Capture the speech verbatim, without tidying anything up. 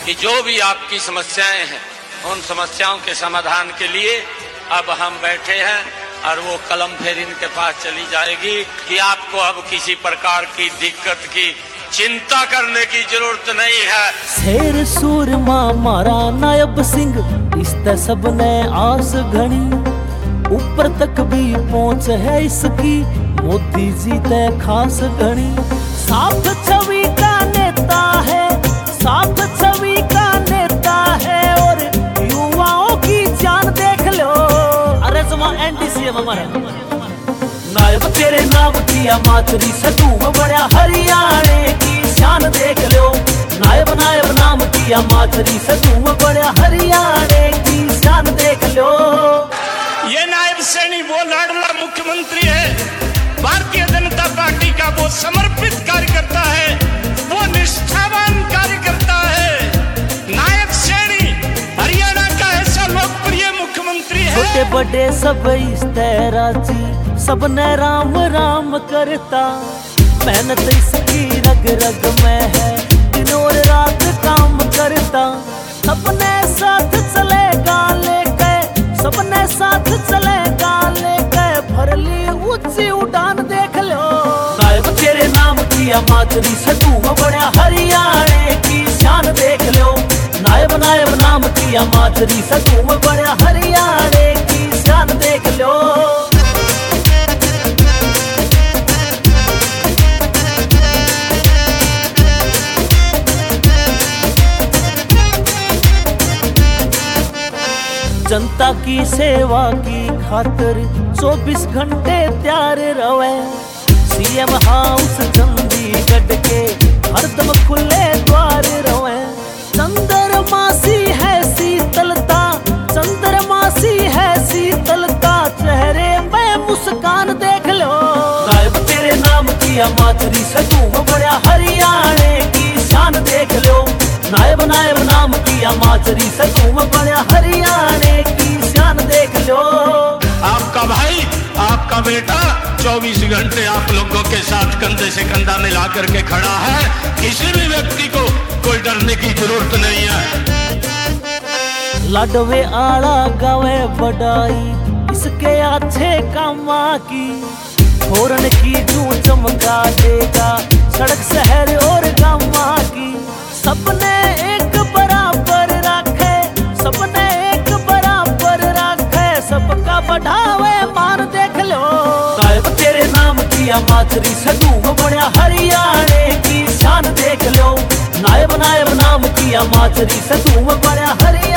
कि जो भी आपकी समस्याएं हैं उन समस्याओं के समाधान के लिए अब हम बैठे हैं और वो कलम फिर इनके पास चली जाएगी कि आपको अब किसी प्रकार की दिक्कत की चिंता करने की जरूरत नहीं है। शेर सूरमा मारा नायब सिंह इस सब ने आस घनी, ऊपर तक भी पहुंच है इसकी मोदी जी ते खास घनी। साफ छवि का नेता है, साफ छवि का नेता है और युवाओं की जान देख लो। अरे जमा एंटी सीएम हमारा नायब तेरे नाम किया मातरी से तू बड़ा हरियाणे की शान देख लो। नायब नायब नाम किया मातरी से तू बड़ा हरियाणे की शान देख लो। ये नायब सैनी वो लाडला मुख्यमंत्री है, भारतीय जनता पार्टी का वो समर्पित कार्यकर्ता है, वो निष्ठावान कार्यकर्ता है। नायब सैनी हरियाणा का ऐसा लोकप्रिय मुख्यमंत्री है। छोटे बड़े सब इस राजी सबने राम राम करता, मेहनत इसकी रग रग में है, दिन और रात काम करता। सबने साथ चलेगा लेके, सबने साथ चलेगा लेके, भर ली ऊंची उड़ान देख लो। नायब तेरे नाम किया मातरी से तू बड़ा हरियाणे की शान देख लो। नायब नायब नाम किया मातरी से तू बड़ा हरियाणे की शान देख लो। जनता की सेवा की खातिर चौबीस घंटे तैयार रहे। सीएम हाउस चंडीगढ़ के हरदम खुले द्वार रहे। चंद्रमासी है शीतलता, चंद्रमासी है शीतलता, चेहरे में मुस्कान देख लो। नायब तेरे नाम किया मातरी से तू बड़ा हरियाणे की शान देख लो। नायब नायब नाम किया मातरी से तू बड़ा हरियाणे की शान देख लो। आपका भाई, आपका बेटा चौबीस घंटे आप लोगों के साथ कंधे से कंधा मिला करके खड़ा है। किसी भी व्यक्ति को कोई डरने की जरूरत नहीं है। लाडवे आला गावे बड़ाई इसके अच्छे कामा की, फोरन की जू चमका देगा सड़क शहर और गामा की। सबने एक बराबर रखे, सबने एक बराबर रखे, सबका बढ़ावे मान देख लो। नायब तेरे नाम किया मातरी से तू बड़ा हरियाणे की शान देख लो। नायब नायब नाम किया मातरी से तू बड़ा हरियाणा